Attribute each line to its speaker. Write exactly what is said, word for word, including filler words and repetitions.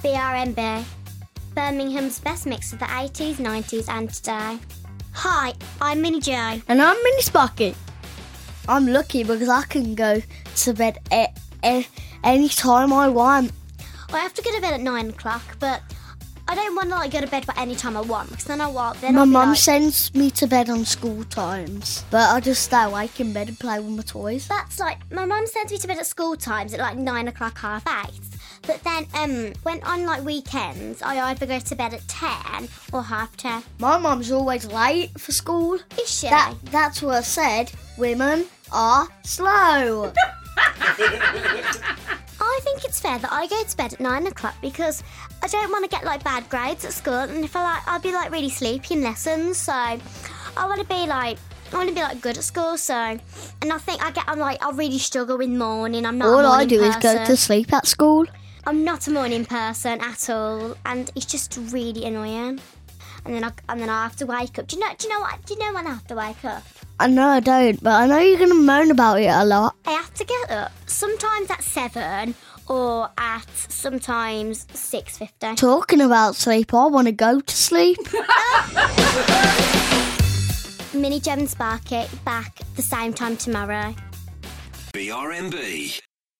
Speaker 1: B R M B, Birmingham's best mix of the eighties, nineties and today. Hi, I'm Minnie Jo.
Speaker 2: And I'm Minnie Sparky. I'm lucky because I can go to bed a- a- any time I want.
Speaker 1: I have to go to bed at nine o'clock, but I don't want to like go to bed for any time I want because then I want. Then
Speaker 2: My
Speaker 1: I'll be
Speaker 2: mum
Speaker 1: like,
Speaker 2: sends me to bed on school times, but I just stay awake in bed and play with my toys.
Speaker 1: That's like my mum sends me to bed at school times at like nine o'clock, half eight. But then, um, when on like weekends, I either go to bed at ten or half ten.
Speaker 2: My mum's always late for school.
Speaker 1: Is she?
Speaker 2: That that's what I said. Women are slow.
Speaker 1: I think it's fair that I go to bed at nine o'clock because I don't want to get like bad grades at school, and if I like, I'll be like really sleepy in lessons. So I want to be like, I want to be like good at school. So, and I think I get, I'm like, I really struggle with morning. I'm not.
Speaker 2: All
Speaker 1: a morning
Speaker 2: I do
Speaker 1: person.
Speaker 2: is go to sleep at school.
Speaker 1: I'm not a morning person at all, and it's just really annoying. And then I and then I have to wake up. Do you know? Do you know what? Do you know when I have to wake up?
Speaker 2: I know I don't, but I know you're going to moan about it a lot.
Speaker 1: I have to get up sometimes at seven or at sometimes six fifty.
Speaker 2: Talking about sleep, I want to go to sleep.
Speaker 1: Minnie Jo and Sparky back the same time tomorrow.
Speaker 3: B R M B.